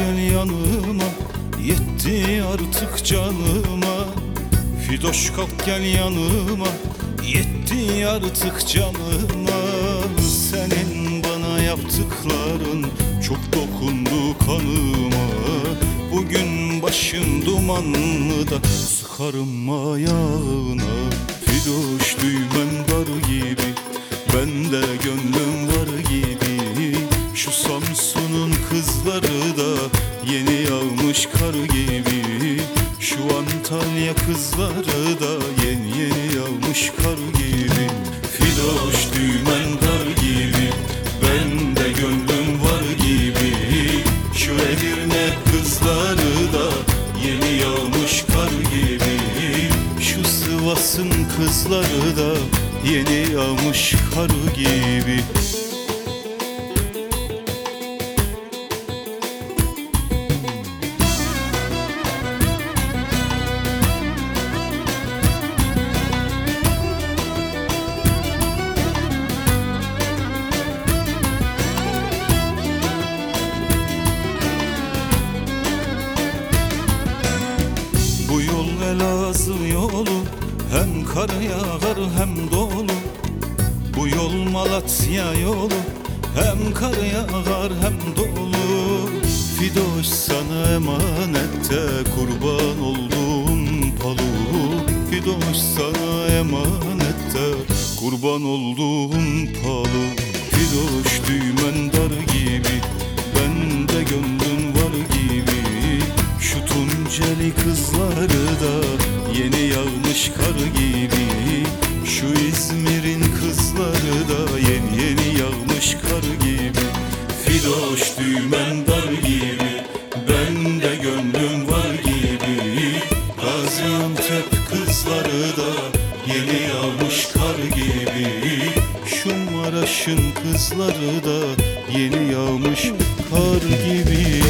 gel yanıma, yetti artık canıma. Fidoş kalk gel yanıma, yetti artık canıma. Senin bana yaptıkların çok dokundu kanıma. Bugün başın dumanlı da sıkarım ayağına. Fidoş düğmen dar gibi, bende gönlüm var gibi. Şu Samsun'un kızları da yeni yağmış kar gibi. Şu Antalya kızları da yeni yağmış kar gibi. Fidoş düğmen dar gibi, bende gönlüm var gibi. Şu Edirne kızları da yeni yağmış kar gibi. Şu Sivas'ın kızları da yeni yağmış kar gibi. Bu yol Elazığ yolu, hem kar yağar hem dolu. Bu yol Malatya yolu, hem kar yağar hem dolu. Fidoş sana emanette, kurban olduğum palu. Fidoş sana emanette, kurban olduğum palu. Fidoş düğmen dar gibi, bende gönlün var gibi. Şu Tunceli kızları da yeni yağmış kar gibi. Şu İzmir'in kızları da yeni yağmış kar gibi. Fidoş düğmen dar gibi, bende gönlüm var gibi. Gaziantep kızları da yeni yağmış kar gibi. Şu Maraş'ın kızları da yeni yağmış kar gibi.